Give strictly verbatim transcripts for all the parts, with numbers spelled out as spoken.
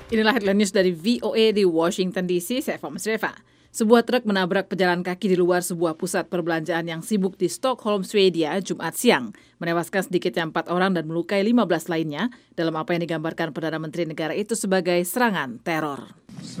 Inilah headline news dari V O A di Washington D C, saya Eva Masreva. Sebuah truk menabrak pejalan kaki di luar sebuah pusat perbelanjaan yang sibuk di Stockholm, Swedia, Jumat siang. Menewaskan sedikitnya empat orang dan melukai lima belas lainnya dalam apa yang digambarkan Perdana Menteri negara itu sebagai serangan teror.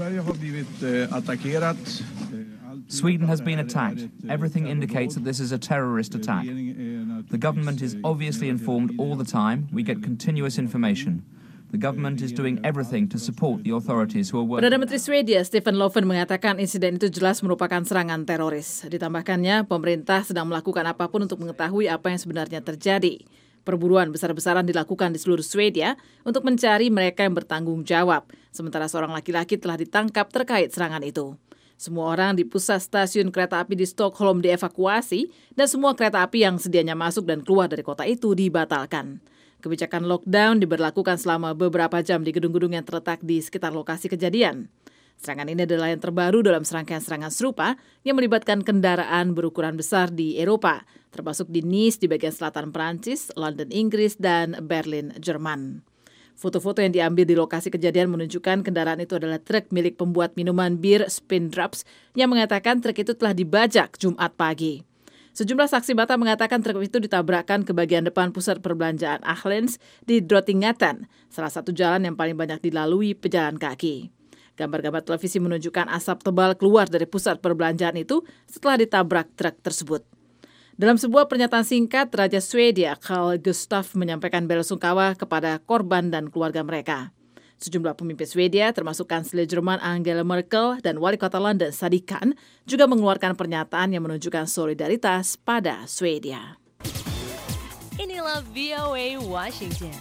Sweden has been attacked. Everything indicates that this is a terrorist attack. The government is obviously informed all the time. We get continuous information. The government is doing everything to support the authorities who are working. Perdana Menteri Swedia Stefan Löfven mengatakan insiden itu jelas merupakan serangan teroris. Ditambahkannya, pemerintah sedang melakukan apapun untuk mengetahui apa yang sebenarnya terjadi. Perburuan besar-besaran dilakukan di seluruh Swedia untuk mencari mereka yang bertanggung jawab, sementara seorang laki-laki telah ditangkap terkait serangan itu. Semua orang di pusat stasiun kereta api di Stockholm dievakuasi dan semua kereta api yang sedianya masuk dan keluar dari kota itu dibatalkan. Kebijakan lockdown diberlakukan selama beberapa jam di gedung-gedung yang terletak di sekitar lokasi kejadian. Serangan ini adalah yang terbaru dalam serangkaian serangan serupa yang melibatkan kendaraan berukuran besar di Eropa, termasuk di Nice di bagian selatan Prancis, London, Inggris, dan Berlin, Jerman. Foto-foto yang diambil di lokasi kejadian menunjukkan kendaraan itu adalah truk milik pembuat minuman bir Spindrups yang mengatakan truk itu telah dibajak Jumat pagi. Sejumlah saksi mata mengatakan truk itu ditabrakkan ke bagian depan pusat perbelanjaan Ahlens di Drottninggatan, salah satu jalan yang paling banyak dilalui pejalan kaki. Gambar-gambar televisi menunjukkan asap tebal keluar dari pusat perbelanjaan itu setelah ditabrak truk tersebut. Dalam sebuah pernyataan singkat, Raja Swedia Carl Gustaf menyampaikan bela sungkawa kepada korban dan keluarga mereka. Sejumlah pemimpin Swedia, termasuk Kanselir Jerman Angela Merkel dan Wali Kota London Sadiq Khan, juga mengeluarkan pernyataan yang menunjukkan solidaritas pada Swedia. Inilah V O A Washington.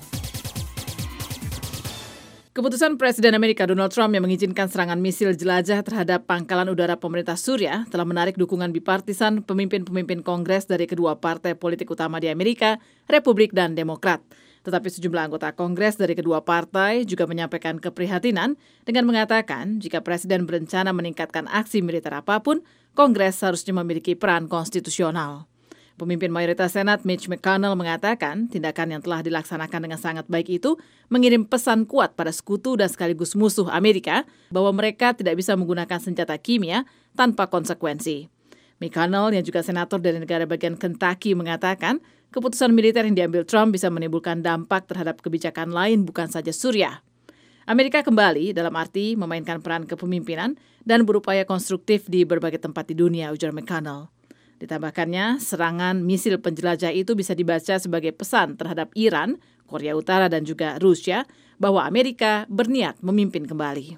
Keputusan Presiden Amerika Donald Trump yang mengizinkan serangan misil jelajah terhadap pangkalan udara pemerintah Suriah telah menarik dukungan bipartisan pemimpin-pemimpin Kongres dari kedua partai politik utama di Amerika, Republik dan Demokrat. Tetapi sejumlah anggota Kongres dari kedua partai juga menyampaikan keprihatinan dengan mengatakan jika Presiden berencana meningkatkan aksi militer apapun, Kongres harusnya memiliki peran konstitusional. Pemimpin mayoritas Senat Mitch McConnell mengatakan tindakan yang telah dilaksanakan dengan sangat baik itu mengirim pesan kuat pada sekutu dan sekaligus musuh Amerika bahwa mereka tidak bisa menggunakan senjata kimia tanpa konsekuensi. McConnell yang juga senator dari negara bagian Kentucky mengatakan keputusan militer yang diambil Trump bisa menimbulkan dampak terhadap kebijakan lain bukan saja Suriah. Amerika kembali dalam arti memainkan peran kepemimpinan dan berupaya konstruktif di berbagai tempat di dunia, ujar McConnell. Ditambahkannya, serangan misil penjelajah itu bisa dibaca sebagai pesan terhadap Iran, Korea Utara dan juga Rusia bahwa Amerika berniat memimpin kembali.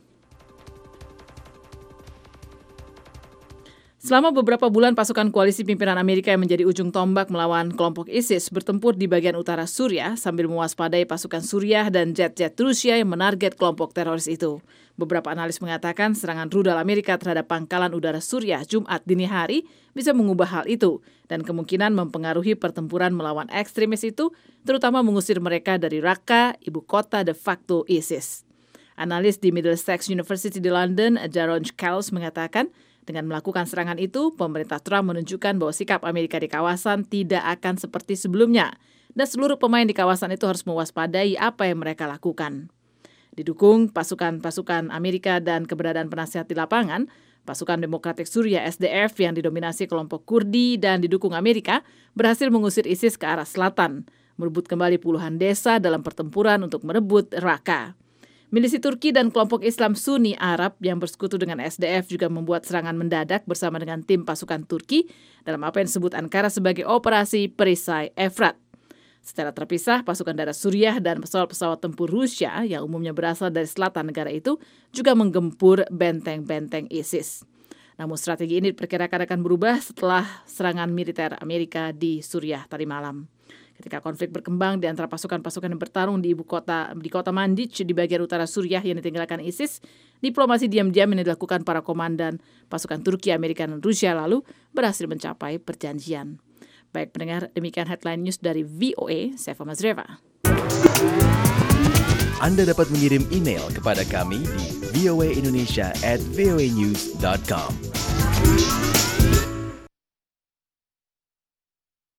Selama beberapa bulan pasukan koalisi pimpinan Amerika yang menjadi ujung tombak melawan kelompok ISIS bertempur di bagian utara Suriah sambil mewaspadai pasukan Suriah dan jet-jet Rusia yang menarget kelompok teroris itu. Beberapa analis mengatakan serangan rudal Amerika terhadap pangkalan udara Suriah Jumat dini hari bisa mengubah hal itu dan kemungkinan mempengaruhi pertempuran melawan ekstremis itu, terutama mengusir mereka dari Raqqa, ibu kota de facto ISIS. Analis di Middlesex University di London, Jaron Scales mengatakan dengan melakukan serangan itu, pemerintah Trump menunjukkan bahwa sikap Amerika di kawasan tidak akan seperti sebelumnya dan seluruh pemain di kawasan itu harus mewaspadai apa yang mereka lakukan. Didukung pasukan-pasukan Amerika dan keberadaan penasihat di lapangan, pasukan Demokratik Suriah S D F yang didominasi kelompok Kurdi dan didukung Amerika berhasil mengusir ISIS ke arah selatan, merebut kembali puluhan desa dalam pertempuran untuk merebut Raqqa. Milisi Turki dan kelompok Islam Sunni Arab yang bersekutu dengan S D F juga membuat serangan mendadak bersama dengan tim pasukan Turki dalam apa yang disebut Ankara sebagai Operasi Perisai Efrat. Secara terpisah, pasukan darat Suriah dan pesawat-pesawat tempur Rusia yang umumnya berasal dari selatan negara itu juga menggempur benteng-benteng ISIS. Namun strategi ini diperkirakan akan berubah setelah serangan militer Amerika di Suriah tadi malam. Ketika konflik berkembang di antara pasukan-pasukan yang bertarung di ibu kota di kota Mandic di bagian utara Suriah yang ditinggalkan ISIS, diplomasi diam-diam yang dilakukan para komandan pasukan Turki, Amerika, dan Rusia lalu berhasil mencapai perjanjian. Baik pendengar, demikian headline news dari V O A, saya Eva Masreva. Anda dapat mengirim email kepada kami di voaindonesia at voanews dot com.